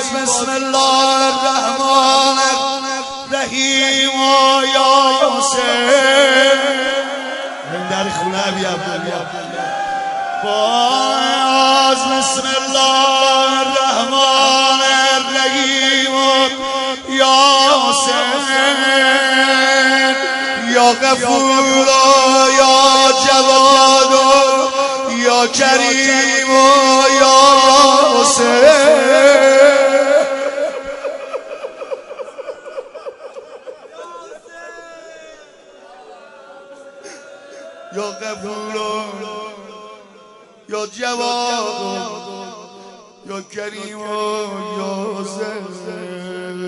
بسم الله الرحمن الرحیم یا حسین در خونه بیا باز بسم الله الرحمن الرحیم یا حسین یا غفور یا جواد یا کریم یا حسین یا غفور یا جواد یا کریم یا حسین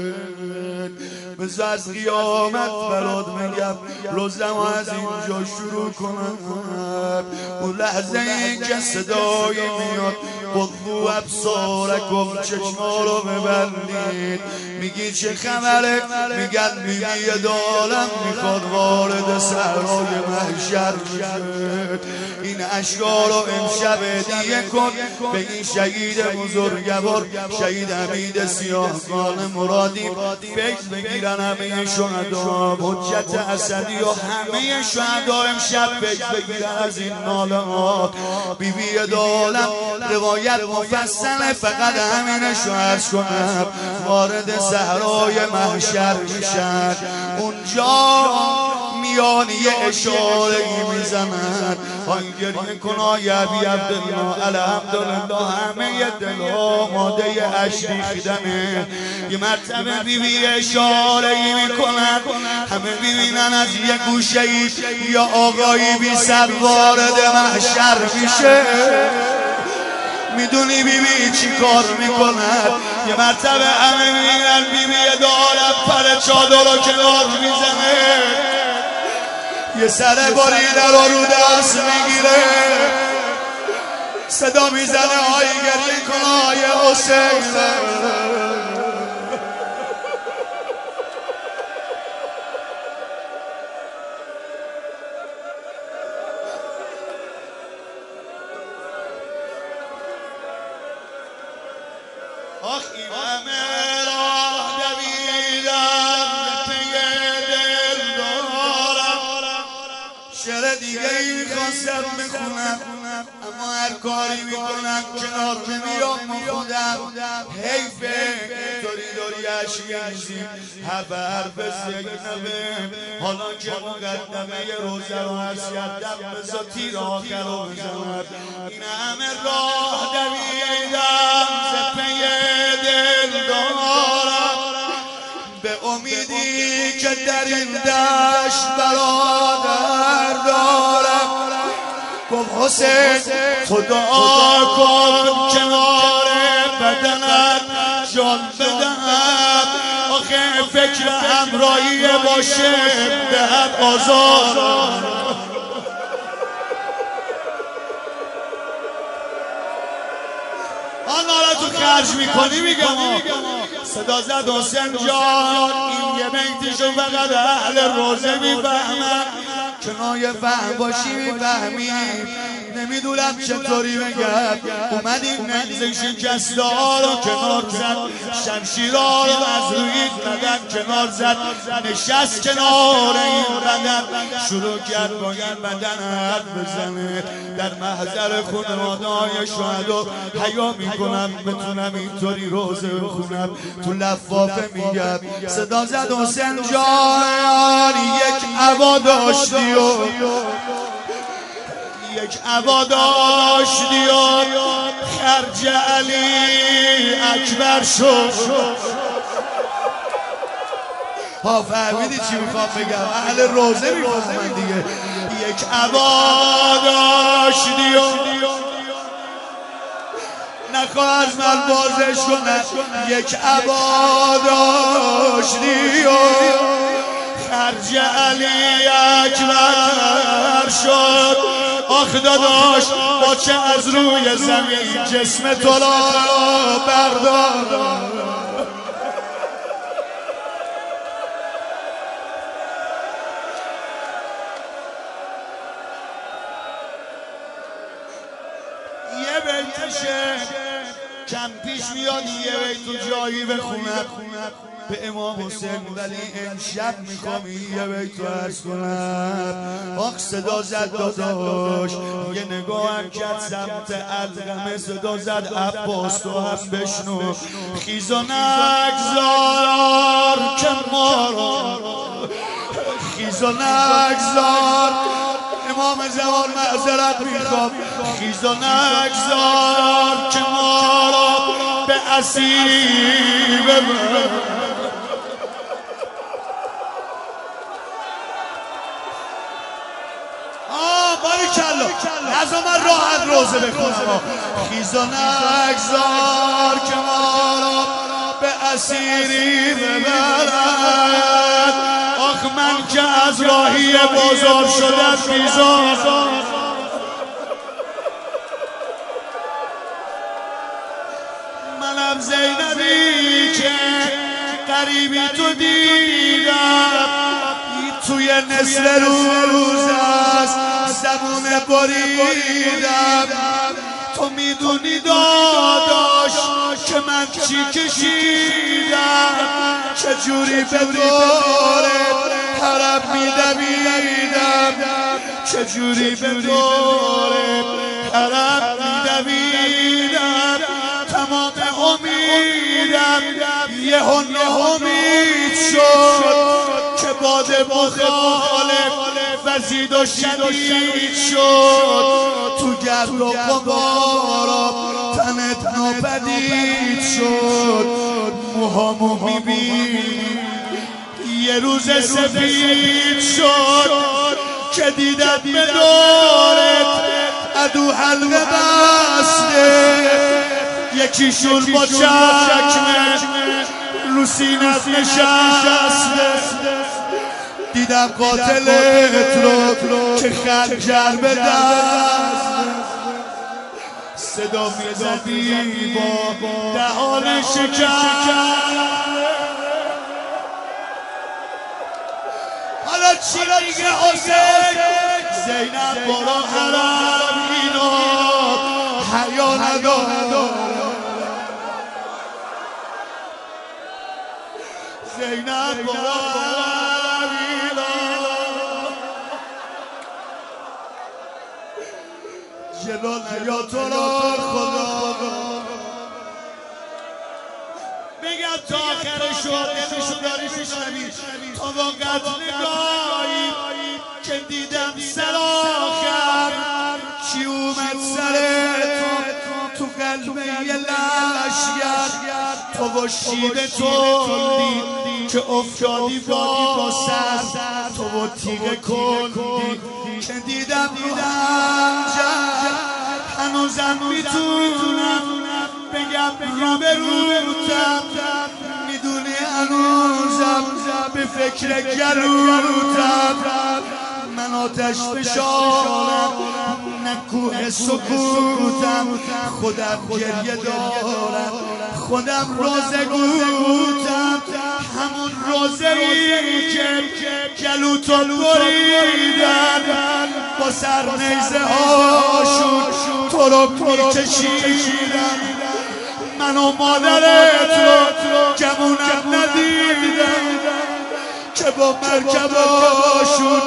بذار از قیامت برات میگم روزم از اینجا شروع کنم اون لحظه ای که صدایی میاد قطبو ابصارکم چشما رو ببندید میگی چه خبره میگن بیبی دالم میخواد وارد صحرای محشر بشه این اشکا رو امشب هدیه کن به این شهید بزرگوار شهید حمید سیاهخان مرادی فکر بگیرن همه شهدا حجت اسدی و همه شهدا امشب فکر بگیرن از این نالهات بیبی دالم روایت مفصله فقط همینشو عرض کنم وارد صحرای محشر میشن اونجا میان یه اشاره میزنن آن گریه کن آی ابی عبدالله الحمدلله همه دلها ماده اش ریختنه یه مرتبه بیبی اشاره میکنن همه ببینن از یه گوشه یا آقایی بی سر وارد محشر میشه میدونی بیبی چی کار میکند یه مرتبه همه میبینن بیبی دارم پر چادر رو کنار میزنه یه سر بریده رو دست میگیره صدا میزنه های گریه کن های حسین آخ این همه راه دویدم پی دل دارم شعر دیگه ای میخواستم بخونم اما هر کاری میکنم کنار نمیام خودم حیفه داری اشیزیم حرف زینبه حالا که مقدمه روزه رو عرض کردم بذار تیر آخر رو بزنم این همه راه دویدم پی دل دارم به امیدی که در این دشت برادر دارم گفت حسین خدا کن کنار بدنت جان بدهم آخه فکر همراهی باشه دهد آزار آنها تو خرج میکنی میگم صدا زد حسین جان این یه بیتیشو فقط اهل روزه میفهمن کنایه فهم باشی میفهمی نمیدونم چطوری بگم اومدیم نگزه شکستا رو کنار زد شمشیرها رو از روی بدن کنار زد نشست کنار این بدن شروع کرد با این بدن حرف بزنه در محضر خانواده‌های شهدا حیا میکنم بتونم اینطوری روزه بخونم تو لفافه میگم صدا زد حسین جان یک عبا داشتی یک عبا داشتی و خرج علی اکبر شد ها فهمیدی چی میخوام بگم اهل روزه میفهمن دیگه یک عبا داشتی و نخواه از من بازش کنم یک عبا داشتی و خرج علی اکبر شد آخ داداش با چه از روی زمین جسم تو را بردار یه بیتشه کم پیش میاد یه بیت تو جایی بخونم به امام حسین، ولی امشب میخوام یه بیت رو عرض کنم. آخ صدا زد داداش، یه نگاه هم کرد سمت علقمه، صدا زد عباس تو هم بشنو. خیز و نگذار که ما را، خیز و نگذار، امام زمان معذرت میخوام، خیز و نگذار که ما را به اسیری ببر. باریکلا لازم من راحت روزه بخونم. خیز و نگذار که ما را به اسیری ببرد. آخ من که از راهی بازار شدم بیزار، منم زینبی که قریبی تو دیدم، توی نصف روز است زبون بریدم. تو میدونی داداش که من چی کشیدم، چجوری به دور حرم میدویدم، چجوری به دور حرم میدویدم. تمام امیدم یه امید شد که باد مخالف وزید و شدید شد. تو گرد و غبارا تنت ناپدید شد. موهامو میبینی یه روز سفید شد که دیدم به دورت عدو حلقه بسته، یکیشون با چکمه رو سینت نشسته. دیدم قاتلت رو که خنجر به دست، صدا میزدی با دهان شکر. حالا چی دیگه حسین؟ زینب برو حرم اینا حیا نداره. زینب برو حرم اینا جلو نیا تو را خدا. میگم تا آخر شو داری میشنوی تا وقت نگاهی که دیدم سر آخر چی اومد سر تو قلبه یه لشگر. تو و شیب تندی که افتادی با سر، تو و تیغ کندی که دیدم هنوزم میتونم بگم رو به روتم. میدونی هنوزم به فکر گلوتم. من آتش فشارم نه کوه سکوتم، خودم گریه دارم خودم روزه گوتم. همون روزه ای که گلوتو بریدن با سر نیزه هاشون تو رو میکشیدن. من و مادرت رو گمونم ندیدم که با مرکباشون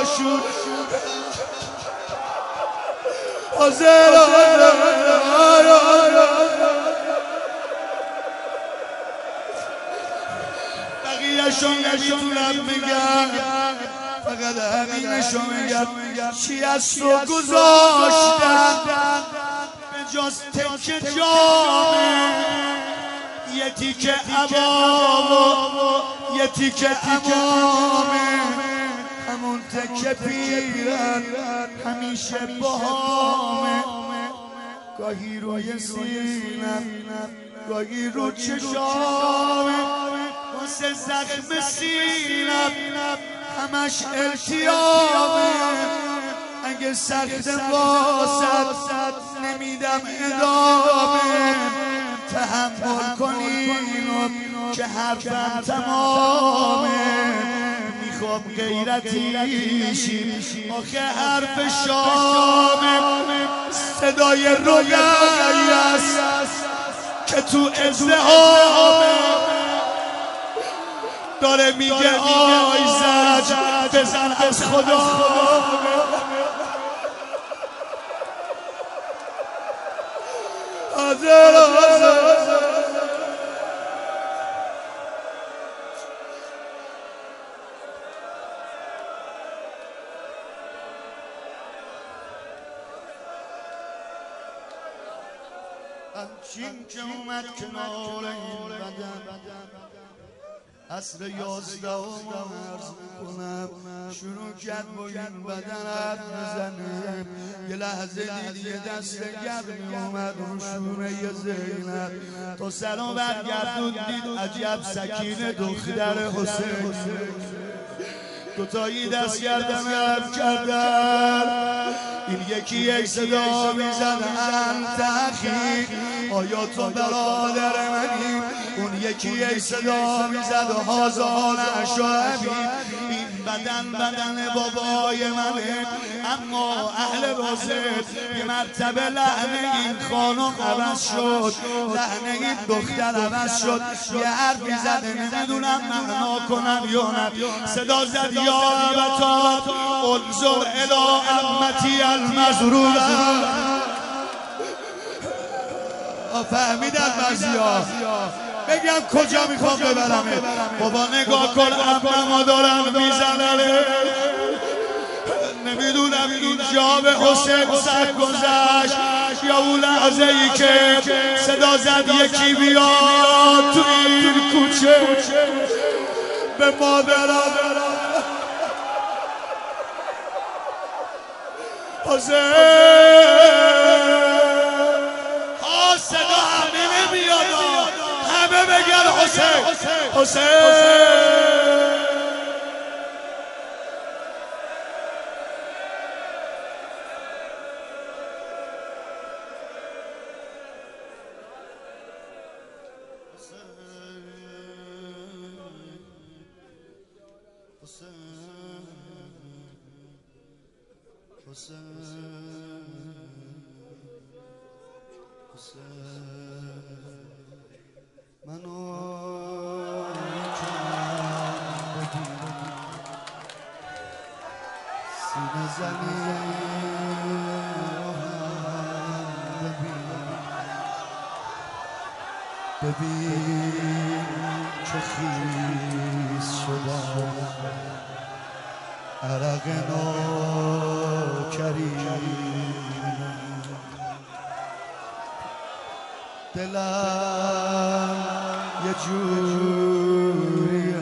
حاضر بقیه‌شو نمیتونم بگم، فقط همینشو میگم. چی از تو گذاشتن به جز تکه جامه، یه تیکه عبا یه تیکه امامه، همون تکه پیرن همیشه باهامه. گاهی روی سینم گاهی رو چشامه، واسه زخم سینم همش التیامه. اگه سخت واسط نمیدم ادامه، تحمل کنین که حرفم تمامه. میخوام غیرتی شی آخه حرف شامه، صدای رویه است که تو ازدهامه داره میگه آی زج بزن از خدا همچین که اومد کنار این بدن عصر 11 عرض میکنم شروع کرد با این بدن حرف میزنه یه لحظه دید یه دست گرمی اومد رو شونه زینب تا سلام برگردون دید عجب سکینه دختر حسین دوتایی دست کردن حرف کردن این یکی یک صدا میزد انت اخی آیا تو برادر منی اون یکی یک صدا میزد هازا نشابی این بدن بابای منه اما اهل رازت یه مرتبه لحنه این خانم عوض شد لحنه این دختر عوض شد یه حرفی زده نمیدونم معنا کنم یا نه صدا زد یا ابتا انظر الی امتی المزروره فهمیدن بعضیا بگم کجا میخوام ببرمه بابا نگاه کن امما دارن میزننه نمیدونم اینجا به حسین سر گذشت یا اون لحظه ای که صدا زد یکی بیاد تو این کوچه به مادرم حسین ها صدا همه نمیاد همه بگن حسین حسین ببین که خیس شدم عرق ناکری دلم یه جوریه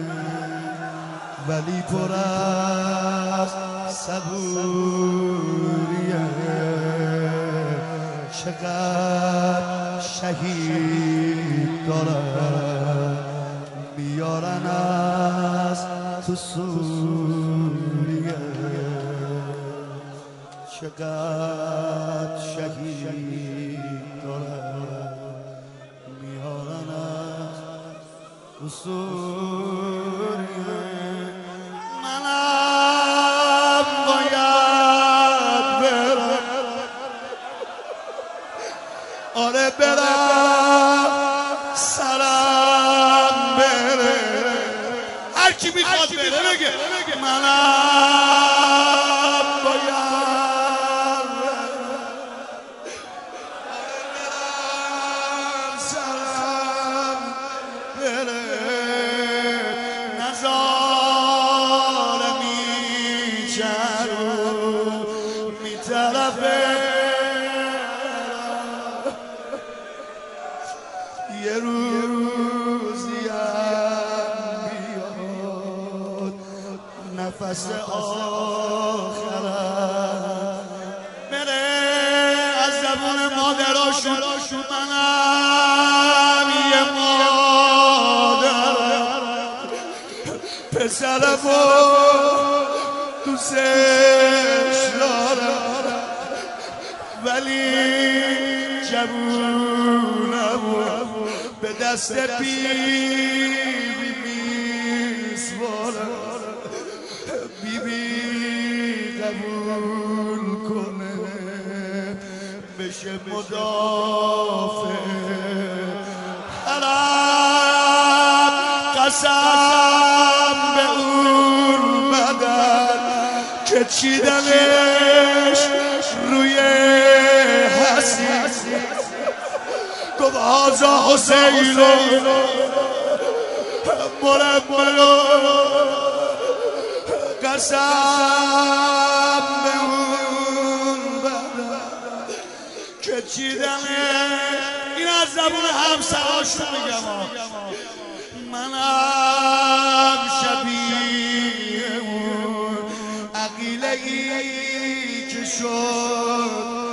ولی پر از صبوریه چقدر شهید دارن میارن از تو سوریه چقدر شهید دارن میارن از تو سوریه منم باید برم آره برم سرم بره هر کی میخواد بره بگه منم باید برم سرم بره نظاره میچرو میطرفه یه روزی هم بیاد نفس آخرم بره از زبون مادراشون منم یه مادرم پسرمو دوستش دارم ولی جوونم به دست بیبی میسپارم بیبی قبول کنه به بشه مدافع. حرام قسم به اون بدن که چیدمش روی حسین، گفت هازا حسین مرملو، قسم به اون بدن که چیدمش. این از زبون همسراشون میگم، منم شبیه اون عقیله ای که شد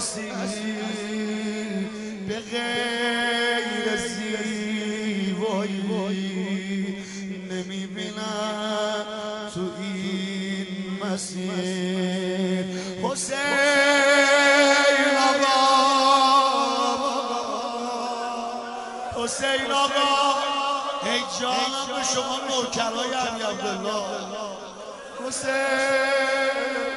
اسیر به غیر زیبایی، نمیبینم تو این مسیر. حسین آقا، حسین آقا، ای جانم به شما نوکرای علی عبدالله. حسین